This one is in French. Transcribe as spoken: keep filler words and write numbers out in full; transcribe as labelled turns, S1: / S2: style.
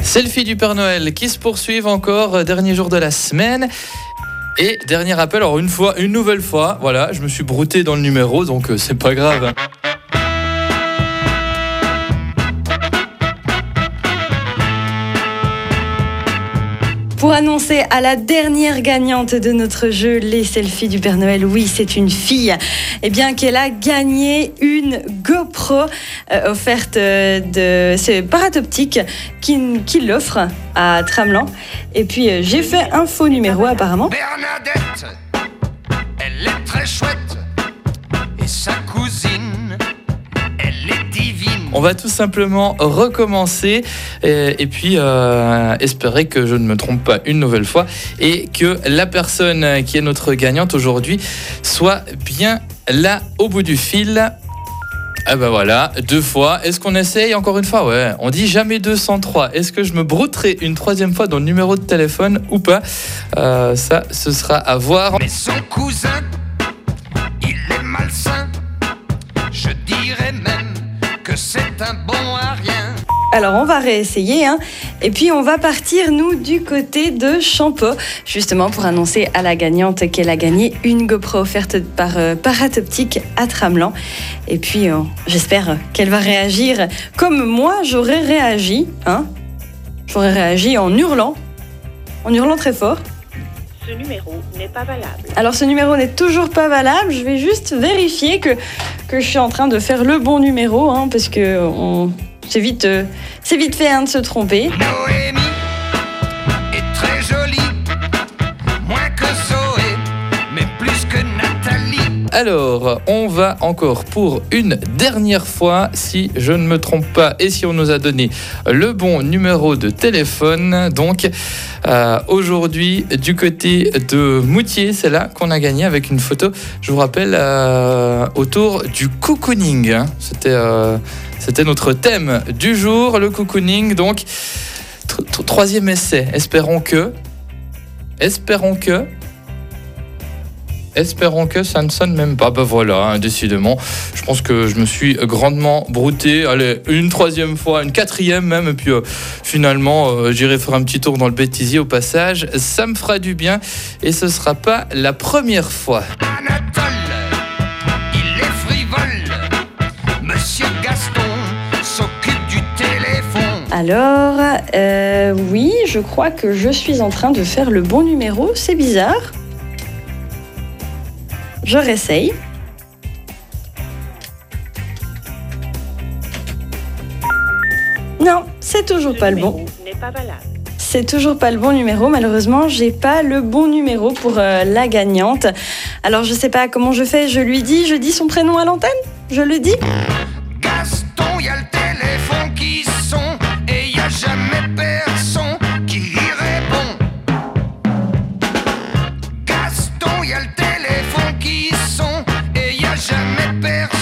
S1: Selfie du Père Noël qui se poursuivent encore, dernier jour de la semaine. Et dernier appel, alors une fois, une nouvelle fois, voilà, je me suis brouté dans le numéro, donc euh, c'est pas grave.
S2: Pour annoncer à la dernière gagnante de notre jeu, les selfies du Père Noël, oui, c'est une fille, eh bien qu'elle a gagné une GoPro euh, offerte de c'est Paratoptique qui, qui l'offre à Tramelan. Et puis euh, j'ai fait un faux numéro apparemment.
S3: Bernadette, elle est très chouette et sa cousine, elle est divine.
S1: On va tout simplement recommencer et, et puis euh, espérer que je ne me trompe pas une nouvelle fois et que la personne qui est notre gagnante aujourd'hui soit bien là au bout du fil. Ah ben voilà, deux fois. Est-ce qu'on essaye encore une fois? Ouais, on dit jamais deux cent trois. Est-ce que je me brouterai une troisième fois dans le numéro de téléphone ou pas? euh, Ça, ce sera à voir.
S3: Mais son cousin, il est malsain. Je dirais même que c'est un bon à rien.
S2: Alors on va réessayer, hein. Et puis on va partir nous du côté de Champeau, justement pour annoncer à la gagnante qu'elle a gagné une GoPro offerte par euh, Paratoptique à Tramelan. Et puis euh, j'espère qu'elle va réagir comme moi j'aurais réagi, hein. J'aurais réagi en hurlant, en hurlant très fort.
S4: Ce numéro n'est pas valable.
S2: Alors ce numéro n'est toujours pas valable, je vais juste vérifier que, que je suis en train de faire le bon numéro, hein, parce que on, c'est, vite, euh, c'est vite fait hein, de se tromper.
S3: Noémie est très jolie, moins que Zoé, mais plus que Nathalie.
S1: Alors, on va encore pour une dernière fois, si je ne me trompe pas, et si on nous a donné le bon numéro de téléphone. Donc, euh, aujourd'hui, du côté de Moutier, c'est là qu'on a gagné avec une photo, je vous rappelle, euh, autour du cocooning. Hein. C'était, euh, c'était notre thème du jour, le cocooning. Donc, tr- tr- troisième essai. Espérons que... Espérons que... Espérons que ça ne sonne même pas. Ben voilà, hein, décidément. Je pense que je me suis grandement brouté. Allez, une troisième fois, une quatrième même. Et puis euh, finalement, euh, j'irai faire un petit tour dans le bêtisier au passage. Ça me fera du bien. Et ce ne sera pas la première fois.
S3: Anatole, il est frivole. Monsieur Gaston s'occupe du téléphone.
S2: Alors, euh, oui, je crois que je suis en train de faire le bon numéro, c'est bizarre. Je réessaye. Non, c'est toujours
S4: Ce
S2: pas le
S4: numéro
S2: bon.
S4: n'est pas valable.
S2: C'est toujours pas le bon numéro. Malheureusement, j'ai pas le bon numéro pour euh, la gagnante. Alors, je sais pas comment je fais. Je lui dis, je dis son prénom à l'antenne. Je le dis.
S3: Gaston, y a le téléphone qui sonne et y a jamais personne qui y répond. Gaston, y a le téléphone qui sonne et y a jamais personne